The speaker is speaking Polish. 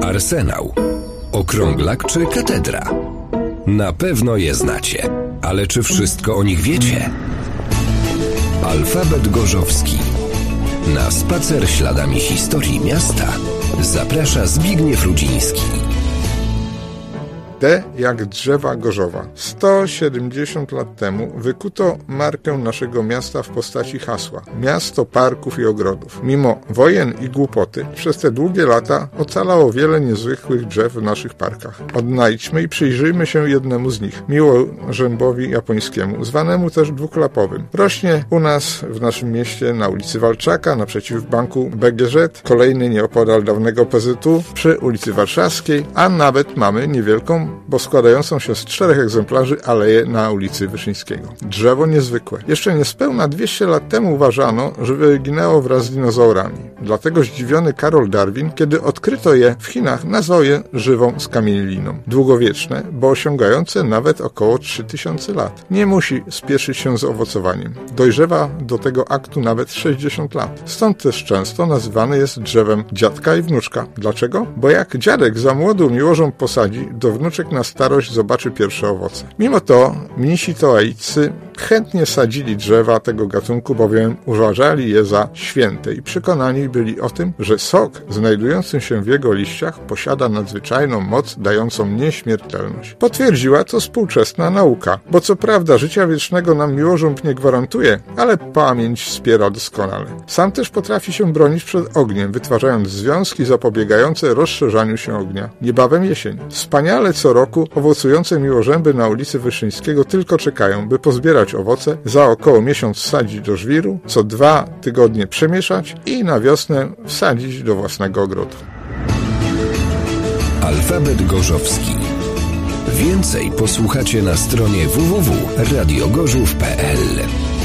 Arsenał, okrąglak czy katedra? Na pewno je znacie, ale czy wszystko o nich wiecie? Alfabet Gorzowski. Na spacer śladami historii miasta zaprasza Zbigniew Rudziński. D jak drzewa Gorzowa. 170 lat temu wykuto markę naszego miasta w postaci hasła: miasto parków i ogrodów. Mimo wojen i głupoty, przez te długie lata ocalało wiele niezwykłych drzew w naszych parkach. Odnajdźmy i przyjrzyjmy się jednemu z nich, miłożębowi japońskiemu, zwanemu też dwuklapowym. Rośnie u nas w naszym mieście na ulicy Walczaka, naprzeciw banku BGŻ, kolejny nieopodal dawnego PZU, przy ulicy Warszawskiej, a nawet mamy niewielką, bo składającą się z 4 egzemplarzy aleję na ulicy Wyszyńskiego. Drzewo niezwykłe. Jeszcze niespełna 200 lat temu uważano, że wyginęło wraz z dinozaurami. Dlatego zdziwiony Karol Darwin, kiedy odkryto je w Chinach, nazwał je żywą skamielininą. Długowieczne, bo osiągające nawet około 3000 lat. Nie musi spieszyć się z owocowaniem. Dojrzewa do tego aktu nawet 60 lat. Stąd też często nazywane jest drzewem dziadka i wnuczka. Dlaczego? Bo jak dziadek za młodu miłożąb posadzi, do wnuczek na starość zobaczy pierwsze owoce. Mimo to mnisi toaiccy chętnie sadzili drzewa tego gatunku, bowiem uważali je za święte i przekonani byli o tym, że sok znajdujący się w jego liściach posiada nadzwyczajną moc dającą nieśmiertelność. Potwierdziła to współczesna nauka, bo co prawda życia wiecznego nam miłożąb nie gwarantuje, ale pamięć wspiera doskonale. Sam też potrafi się bronić przed ogniem, wytwarzając związki zapobiegające rozszerzaniu się ognia. Niebawem jesień. Wspaniale co roku owocujące miłożęby na ulicy Wyszyńskiego tylko czekają, by pozbierać owoce, za około miesiąc wsadzić do żwiru, co 2 tygodnie przemieszać i na wiosnę wsadzić do własnego ogrodu. Alfabet Gorzowski. Więcej posłuchacie na stronie www.radiogorzów.pl.